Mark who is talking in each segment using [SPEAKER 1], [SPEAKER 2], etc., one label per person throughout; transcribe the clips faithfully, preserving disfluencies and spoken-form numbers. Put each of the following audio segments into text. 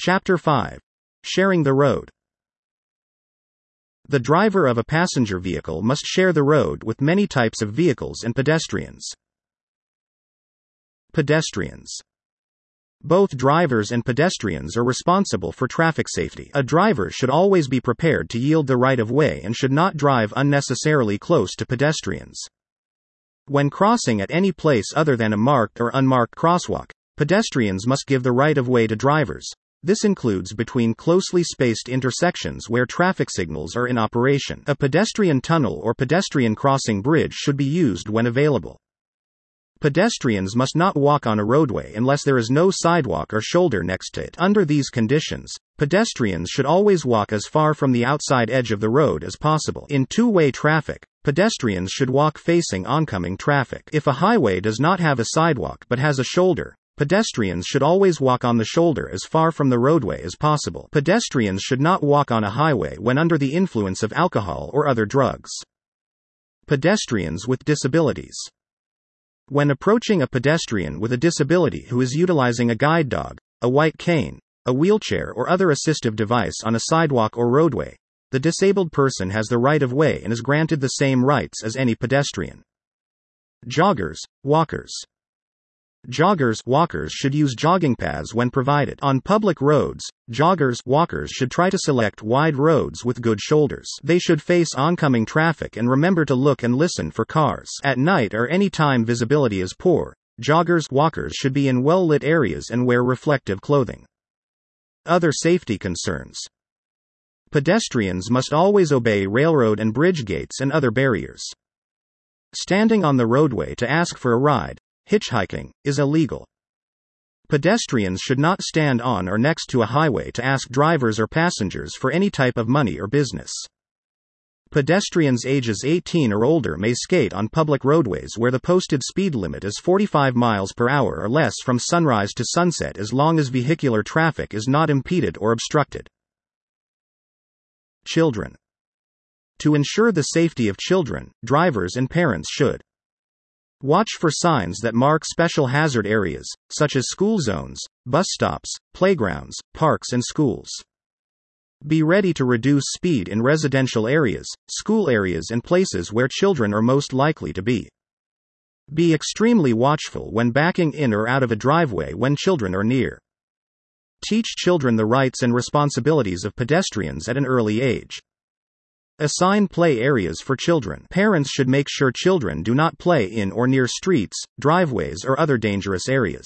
[SPEAKER 1] Chapter five. Sharing the road. The driver of a passenger vehicle must share the road with many types of vehicles and pedestrians. Pedestrians. Both drivers and pedestrians are responsible for traffic safety. A driver should always be prepared to yield the right of way and should not drive unnecessarily close to pedestrians. When crossing at any place other than a marked or unmarked crosswalk, pedestrians must give the right of way to drivers. This includes between closely spaced intersections where traffic signals are in operation. A pedestrian tunnel or pedestrian crossing bridge should be used when available. Pedestrians must not walk on a roadway unless there is no sidewalk or shoulder next to it. Under these conditions, pedestrians should always walk as far from the outside edge of the road as possible. In two-way traffic, pedestrians should walk facing oncoming traffic. If a highway does not have a sidewalk but has a shoulder, pedestrians should always walk on the shoulder as far from the roadway as possible. Pedestrians should not walk on a highway when under the influence of alcohol or other drugs. Pedestrians with disabilities. When approaching a pedestrian with a disability who is utilizing a guide dog, a white cane, a wheelchair or other assistive device on a sidewalk or roadway, the disabled person has the right of way and is granted the same rights as any pedestrian. Joggers, walkers. Joggers, walkers should use jogging paths when provided. On public roads, joggers, walkers should try to select wide roads with good shoulders. They should face oncoming traffic and remember to look and listen for cars. At night or any time visibility is poor, joggers, walkers should be in well-lit areas and wear reflective clothing. Other safety concerns. Pedestrians must always obey railroad and bridge gates and other barriers. Standing on the roadway to ask for a ride, hitchhiking, is illegal. Pedestrians should not stand on or next to a highway to ask drivers or passengers for any type of money or business. Pedestrians ages eighteen or older may skate on public roadways where the posted speed limit is forty-five miles per hour or less from sunrise to sunset as long as vehicular traffic is not impeded or obstructed. Children. To ensure the safety of children, drivers and parents should watch for signs that mark special hazard areas, such as school zones, bus stops, playgrounds, parks and schools. Be ready to reduce speed in residential areas, school areas and places where children are most likely to be. Be extremely watchful when backing in or out of a driveway when children are near. Teach children the rights and responsibilities of pedestrians at an early age. Assign play areas for children. Parents should make sure children do not play in or near streets, driveways or other dangerous areas.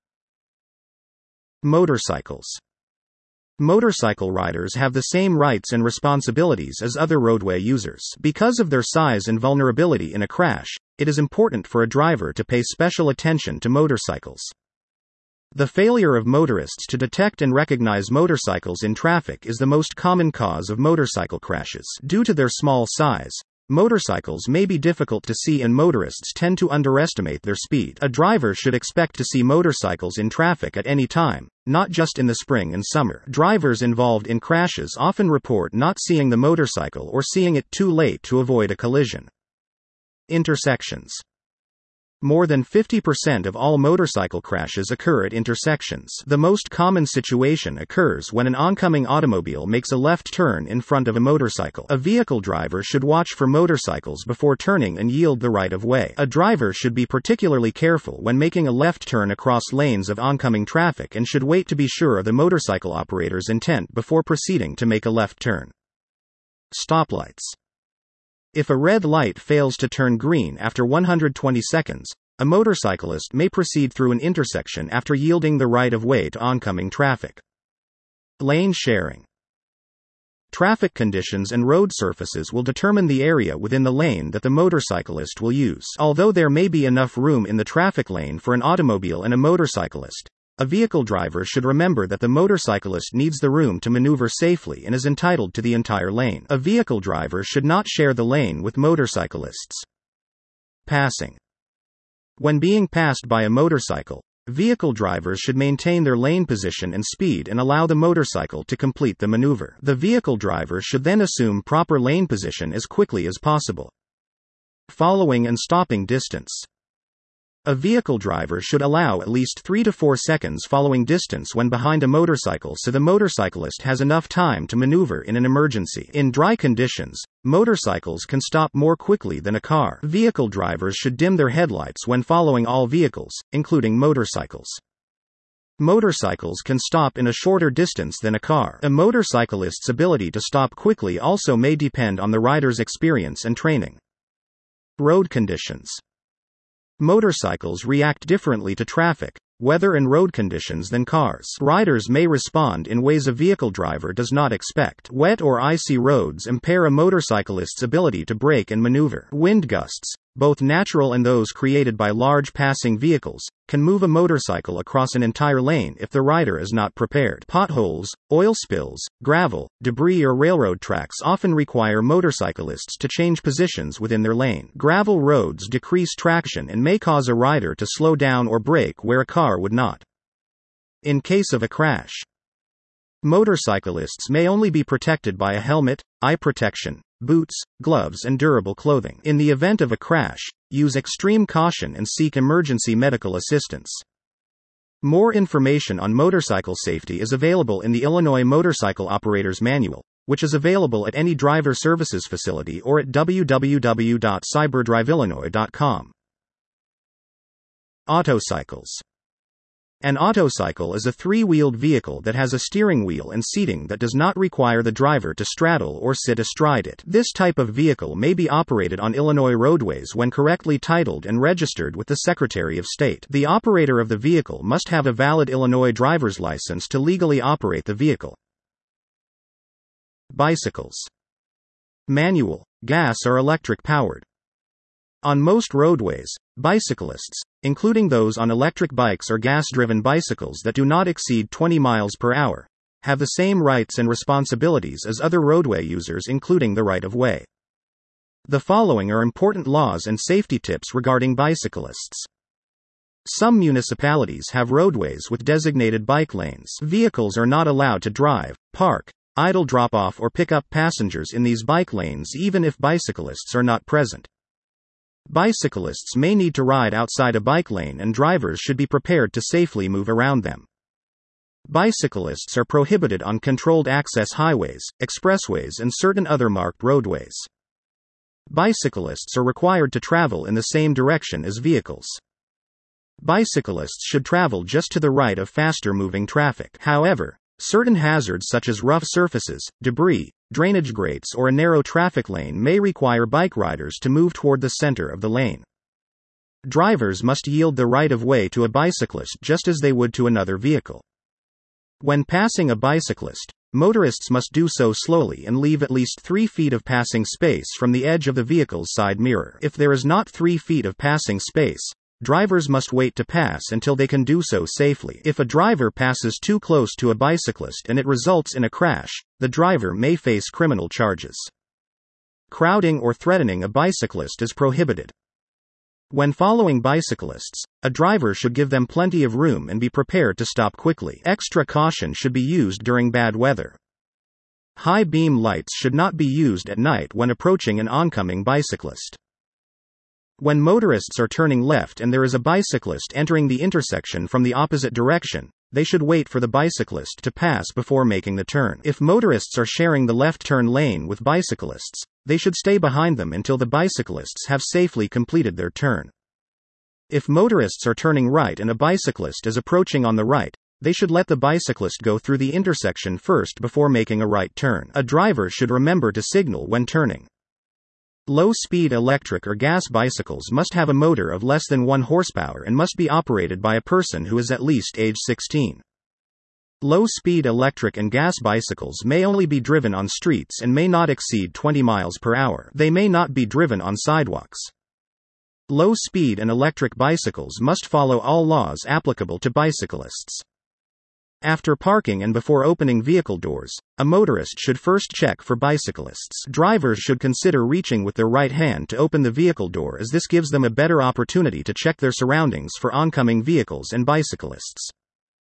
[SPEAKER 1] Motorcycles. Motorcycle riders have the same rights and responsibilities as other roadway users. Because of their size and vulnerability in a crash, it is important for a driver to pay special attention to motorcycles. The failure of motorists to detect and recognize motorcycles in traffic is the most common cause of motorcycle crashes. Due to their small size, motorcycles may be difficult to see and motorists tend to underestimate their speed. A driver should expect to see motorcycles in traffic at any time, not just in the spring and summer. Drivers involved in crashes often report not seeing the motorcycle or seeing it too late to avoid a collision. Intersections. More than fifty percent of all motorcycle crashes occur at intersections. The most common situation occurs when an oncoming automobile makes a left turn in front of a motorcycle. A vehicle driver should watch for motorcycles before turning and yield the right of way. A driver should be particularly careful when making a left turn across lanes of oncoming traffic and should wait to be sure of the motorcycle operator's intent before proceeding to make a left turn. Stoplights. If a red light fails to turn green after one hundred twenty seconds, a motorcyclist may proceed through an intersection after yielding the right of way to oncoming traffic. Lane sharing. Traffic conditions and road surfaces will determine the area within the lane that the motorcyclist will use. Although there may be enough room in the traffic lane for an automobile and a motorcyclist, a vehicle driver should remember that the motorcyclist needs the room to maneuver safely and is entitled to the entire lane. A vehicle driver should not share the lane with motorcyclists. Passing. When being passed by a motorcycle, vehicle drivers should maintain their lane position and speed and allow the motorcycle to complete the maneuver. The vehicle driver should then assume proper lane position as quickly as possible. Following and stopping distance. A vehicle driver should allow at least three to four seconds following distance when behind a motorcycle so the motorcyclist has enough time to maneuver in an emergency. In dry conditions, motorcycles can stop more quickly than a car. Vehicle drivers should dim their headlights when following all vehicles, including motorcycles. Motorcycles can stop in a shorter distance than a car. A motorcyclist's ability to stop quickly also may depend on the rider's experience and training. Road conditions. Motorcycles react differently to traffic, weather and road conditions than cars. Riders may respond in ways a vehicle driver does not expect. Wet or icy roads impair a motorcyclist's ability to brake and maneuver. Wind gusts, both natural and those created by large passing vehicles, can move a motorcycle across an entire lane if the rider is not prepared. Potholes, oil spills, gravel, debris or railroad tracks often require motorcyclists to change positions within their lane. Gravel roads decrease traction and may cause a rider to slow down or brake where a car would not. In case of a crash, motorcyclists may only be protected by a helmet, eye protection, boots, gloves and durable clothing. In the event of a crash, use extreme caution and seek emergency medical assistance. More information on motorcycle safety is available in the Illinois Motorcycle Operator's Manual, which is available at any driver services facility or at w w w dot cyberdrive illinois dot com. Autocycles. An autocycle is a three-wheeled vehicle that has a steering wheel and seating that does not require the driver to straddle or sit astride it. This type of vehicle may be operated on Illinois roadways when correctly titled and registered with the Secretary of State. The operator of the vehicle must have a valid Illinois driver's license to legally operate the vehicle. Bicycles. Manual, gas or electric powered. On most roadways, bicyclists, including those on electric bikes or gas-driven bicycles that do not exceed twenty miles per hour, have the same rights and responsibilities as other roadway users, including the right-of-way. The following are important laws and safety tips regarding bicyclists. Some municipalities have roadways with designated bike lanes. Vehicles are not allowed to drive, park, idle, drop off or pick up passengers in these bike lanes even if bicyclists are not present. Bicyclists may need to ride outside a bike lane and drivers should be prepared to safely move around them. Bicyclists are prohibited on controlled access highways, expressways and certain other marked roadways. Bicyclists are required to travel in the same direction as vehicles. Bicyclists should travel just to the right of faster moving traffic. However, certain hazards such as rough surfaces, debris, drainage grates or a narrow traffic lane may require bike riders to move toward the center of the lane. Drivers must yield the right-of-way to a bicyclist just as they would to another vehicle. When passing a bicyclist, motorists must do so slowly and leave at least three feet of passing space from the edge of the vehicle's side mirror. If there is not three feet of passing space, drivers must wait to pass until they can do so safely. If a driver passes too close to a bicyclist and it results in a crash, the driver may face criminal charges. Crowding or threatening a bicyclist is prohibited. When following bicyclists, a driver should give them plenty of room and be prepared to stop quickly. Extra caution should be used during bad weather. High beam lights should not be used at night when approaching an oncoming bicyclist. When motorists are turning left and there is a bicyclist entering the intersection from the opposite direction, they should wait for the bicyclist to pass before making the turn. If motorists are sharing the left turn lane with bicyclists, they should stay behind them until the bicyclists have safely completed their turn. If motorists are turning right and a bicyclist is approaching on the right, they should let the bicyclist go through the intersection first before making a right turn. A driver should remember to signal when turning. Low-speed electric or gas bicycles must have a motor of less than one horsepower and must be operated by a person who is at least age sixteen. Low-speed electric and gas bicycles may only be driven on streets and may not exceed twenty miles per hour. They may not be driven on sidewalks. Low-speed and electric bicycles must follow all laws applicable to bicyclists. After parking and before opening vehicle doors, a motorist should first check for bicyclists. Drivers should consider reaching with their right hand to open the vehicle door as this gives them a better opportunity to check their surroundings for oncoming vehicles and bicyclists.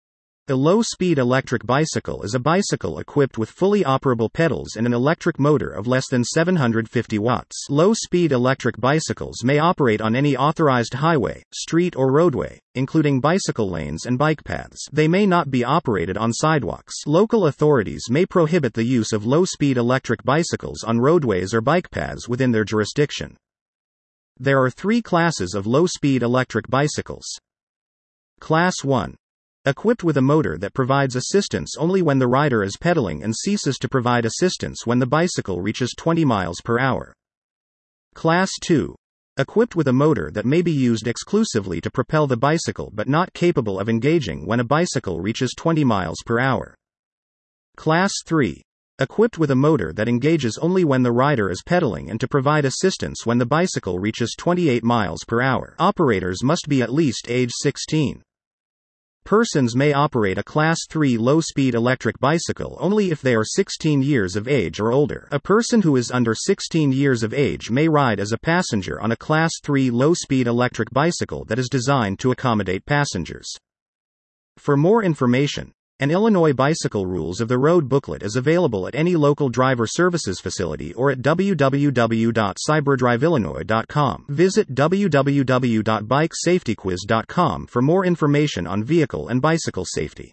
[SPEAKER 1] A low-speed electric bicycle is a bicycle equipped with fully operable pedals and an electric motor of less than seven hundred fifty watts. Low-speed electric bicycles may operate on any authorized highway, street or roadway, including bicycle lanes and bike paths. They may not be operated on sidewalks. Local authorities may prohibit the use of low-speed electric bicycles on roadways or bike paths within their jurisdiction. There are three classes of low-speed electric bicycles. Class one. Equipped with a motor that provides assistance only when the rider is pedaling and ceases to provide assistance when the bicycle reaches twenty miles per hour. Class two. Equipped with a motor that may be used exclusively to propel the bicycle but not capable of engaging when a bicycle reaches twenty miles per hour. Class three. Equipped with a motor that engages only when the rider is pedaling and to provide assistance when the bicycle reaches twenty-eight miles per hour. Operators must be at least age sixteen. Persons may operate a Class three low-speed electric bicycle only if they are sixteen years of age or older. A person who is under sixteen years of age may ride as a passenger on a Class three low-speed electric bicycle that is designed to accommodate passengers. For more information, an Illinois Bicycle Rules of the Road booklet is available at any local driver services facility or at w w w dot cyberdrive illinois dot com. Visit w w w dot bike safety quiz dot com for more information on vehicle and bicycle safety.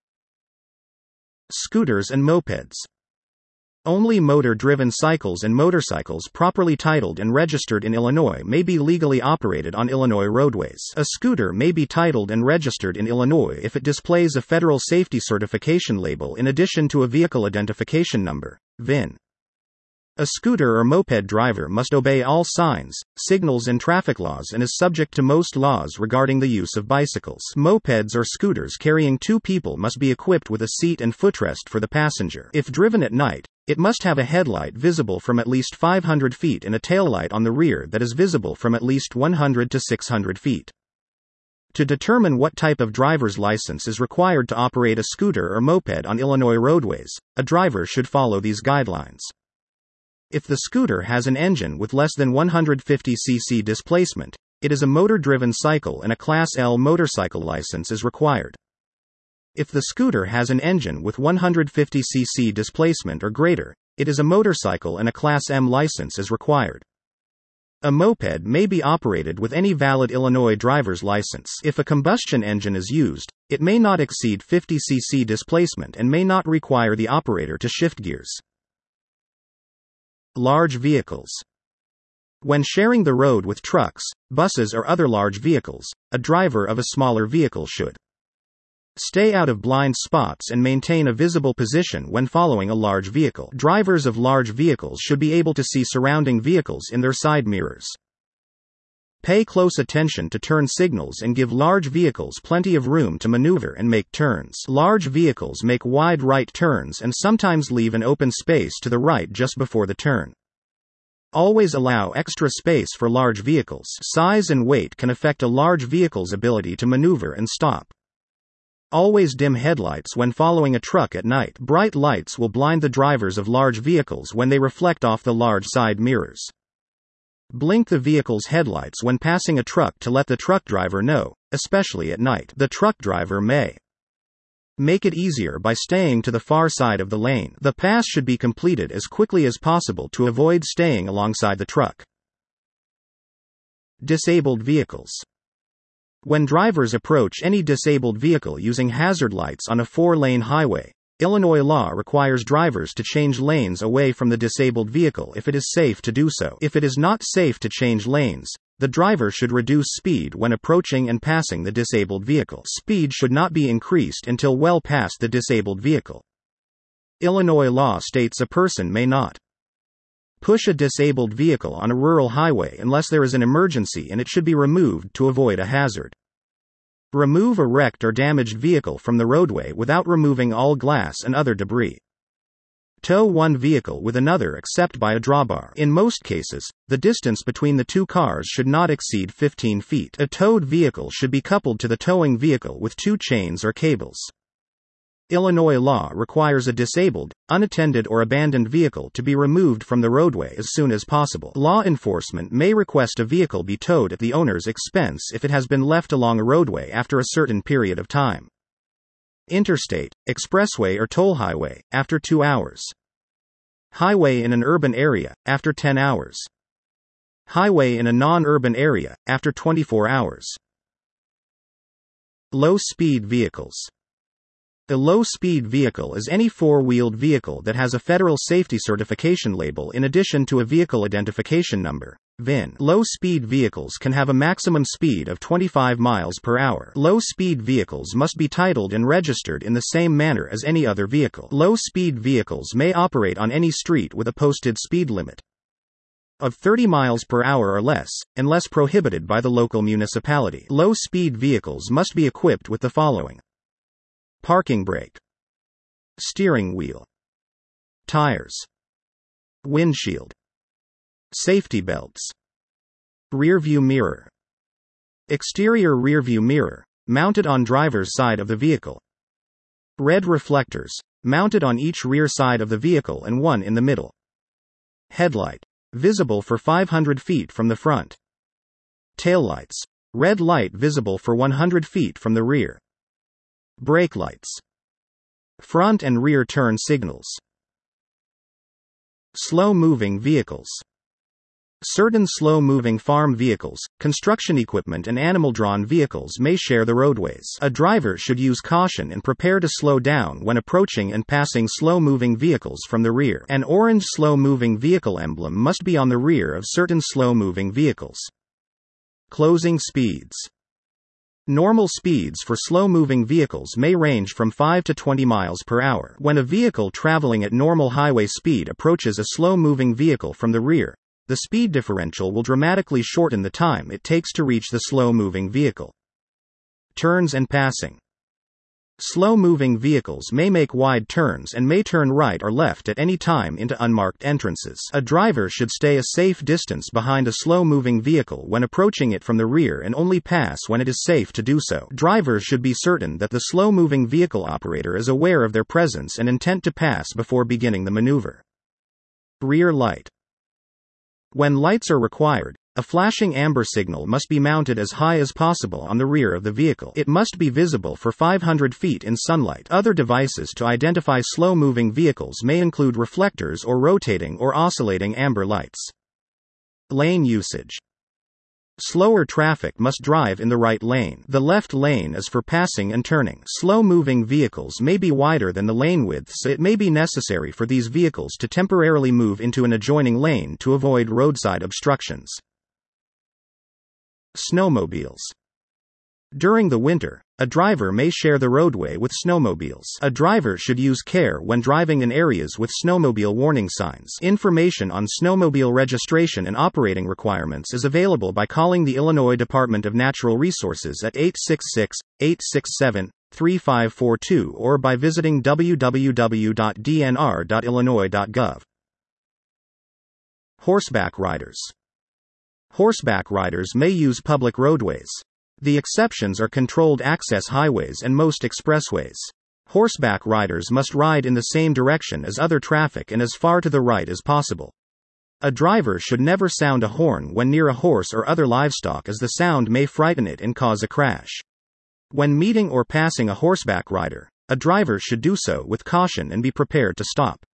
[SPEAKER 1] Scooters and mopeds. Only motor-driven cycles and motorcycles properly titled and registered in Illinois may be legally operated on Illinois roadways. A scooter may be titled and registered in Illinois if it displays a federal safety certification label in addition to a vehicle identification number, V I N. A scooter or moped driver must obey all signs, signals and traffic laws and is subject to most laws regarding the use of bicycles. Mopeds or scooters carrying two people must be equipped with a seat and footrest for the passenger. If driven at night, it must have a headlight visible from at least five hundred feet and a taillight on the rear that is visible from at least one hundred to six hundred feet. To determine what type of driver's license is required to operate a scooter or moped on Illinois roadways, a driver should follow these guidelines. If the scooter has an engine with less than one hundred fifty c c displacement, it is a motor-driven cycle and a Class L motorcycle license is required. If the scooter has an engine with one hundred fifty c c displacement or greater, it is a motorcycle and a Class M license is required. A moped may be operated with any valid Illinois driver's license. If a combustion engine is used, it may not exceed fifty c c displacement and may not require the operator to shift gears. Large vehicles. When sharing the road with trucks, buses or other large vehicles, a driver of a smaller vehicle should stay out of blind spots and maintain a visible position when following a large vehicle. Drivers of large vehicles should be able to see surrounding vehicles in their side mirrors. Pay close attention to turn signals and give large vehicles plenty of room to maneuver and make turns. Large vehicles make wide right turns and sometimes leave an open space to the right just before the turn. Always allow extra space for large vehicles. Size and weight can affect a large vehicle's ability to maneuver and stop. Always dim headlights when following a truck at night. Bright lights will blind the drivers of large vehicles when they reflect off the large side mirrors. Blink the vehicle's headlights when passing a truck to let the truck driver know, especially at night. The truck driver may make it easier by staying to the far side of the lane. The pass should be completed as quickly as possible to avoid staying alongside the truck. Disabled vehicles. When drivers approach any disabled vehicle using hazard lights on a four-lane highway, Illinois law requires drivers to change lanes away from the disabled vehicle if it is safe to do so. If it is not safe to change lanes, the driver should reduce speed when approaching and passing the disabled vehicle. Speed should not be increased until well past the disabled vehicle. Illinois law states a person may not push a disabled vehicle on a rural highway unless there is an emergency and it should be removed to avoid a hazard. Remove a wrecked or damaged vehicle from the roadway without removing all glass and other debris. Tow one vehicle with another except by a drawbar. In most cases, the distance between the two cars should not exceed fifteen feet. A towed vehicle should be coupled to the towing vehicle with two chains or cables. Illinois law requires a disabled, unattended or abandoned vehicle to be removed from the roadway as soon as possible. Law enforcement may request a vehicle be towed at the owner's expense if it has been left along a roadway after a certain period of time. Interstate, expressway or toll highway, after two hours. Highway in an urban area, after ten hours. Highway in a non-urban area, after twenty-four hours. Low-speed vehicles. A low-speed vehicle is any four-wheeled vehicle that has a federal safety certification label in addition to a vehicle identification number, V I N. Low-speed vehicles can have a maximum speed of twenty-five miles per hour. Low-speed vehicles must be titled and registered in the same manner as any other vehicle. Low-speed vehicles may operate on any street with a posted speed limit of thirty miles per hour or less, unless prohibited by the local municipality. Low-speed vehicles must be equipped with the following: parking brake, steering wheel, tires, windshield, safety belts, rear view mirror, exterior rear view mirror, mounted on driver's side of the vehicle, red reflectors, mounted on each rear side of the vehicle and one in the middle, headlight, visible for five hundred feet from the front, taillights, red light visible for one hundred feet from the rear, brake lights, front and rear turn signals. Slow-moving vehicles. Certain slow-moving farm vehicles, construction equipment and animal-drawn vehicles may share the roadways. A driver should use caution and prepare to slow down when approaching and passing slow-moving vehicles from the rear. An orange slow-moving vehicle emblem must be on the rear of certain slow-moving vehicles. Closing speeds. Normal speeds for slow-moving vehicles may range from five to twenty miles per hour. When a vehicle traveling at normal highway speed approaches a slow-moving vehicle from the rear, the speed differential will dramatically shorten the time it takes to reach the slow-moving vehicle. Turns and passing. Slow-moving vehicles may make wide turns and may turn right or left at any time into unmarked entrances. A driver should stay a safe distance behind a slow-moving vehicle when approaching it from the rear and only pass when it is safe to do so. Drivers should be certain that the slow-moving vehicle operator is aware of their presence and intent to pass before beginning the maneuver. Rear light. When lights are required, a flashing amber signal must be mounted as high as possible on the rear of the vehicle. It must be visible for five hundred feet in sunlight. Other devices to identify slow-moving vehicles may include reflectors or rotating or oscillating amber lights. Lane usage. Slower traffic must drive in the right lane. The left lane is for passing and turning. Slow-moving vehicles may be wider than the lane width, so it may be necessary for these vehicles to temporarily move into an adjoining lane to avoid roadside obstructions. Snowmobiles. During the winter, a driver may share the roadway with snowmobiles. A driver should use care when driving in areas with snowmobile warning signs. Information on snowmobile registration and operating requirements is available by calling the Illinois Department of Natural Resources at eight six six, eight six seven, three five four two or by visiting w w w dot d n r dot illinois dot gov. Horseback riders. Horseback riders may use public roadways. The exceptions are controlled access highways and most expressways. Horseback riders must ride in the same direction as other traffic and as far to the right as possible. A driver should never sound a horn when near a horse or other livestock, as the sound may frighten it and cause a crash. When meeting or passing a horseback rider, a driver should do so with caution and be prepared to stop.